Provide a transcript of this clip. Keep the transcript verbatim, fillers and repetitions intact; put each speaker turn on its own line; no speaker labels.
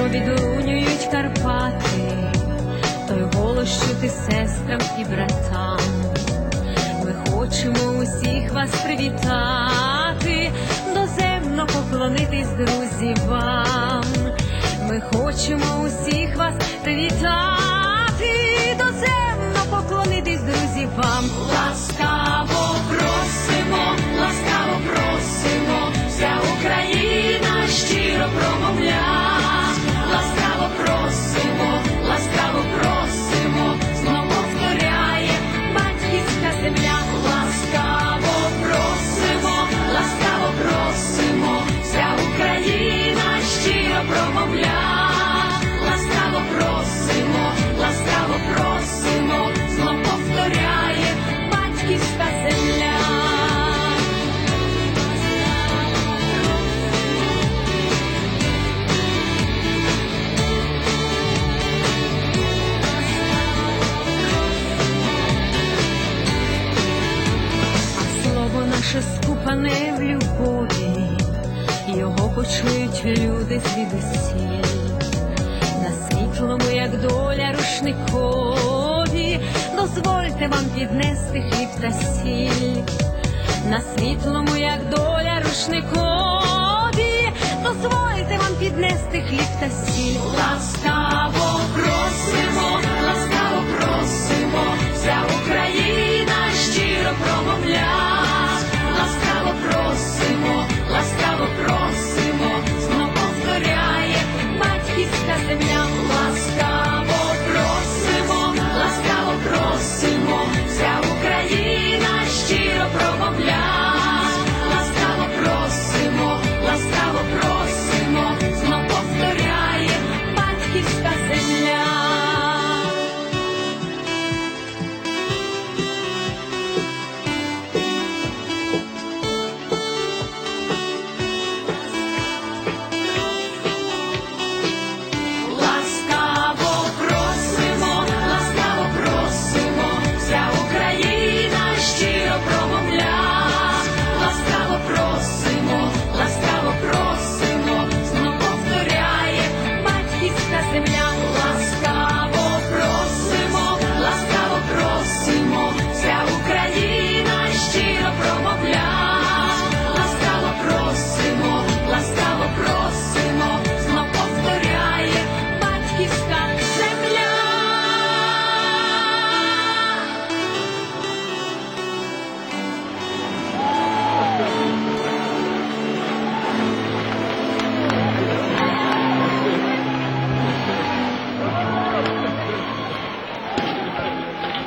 відлунюють Карпати, той голос чути сестрам і братам. Ми хочемо усіх вас привітати, доземно поклонитись, друзі, вам. Ми хочемо усіх вас привітати, доземно поклонитись, друзі, вам. Ласкаво просимо, ласкаво просимо, вся Україна щиро промовля. Ласкаво просимо, ласкаво просимо, знов повторяє батьківська земля. Ласкаво просимо, ласкаво просимо, вся Україна щиро промовля. Ласкаво просимо, ласкаво просимо, знов повторяє батьківська земля. Наше скупане в любові, його почують люди звідусіль. На світлому, як доля, рушникові, дозвольте вам піднести хліб та сіль. На світлому, як доля, рушникові, дозвольте вам піднести хліб та сіль.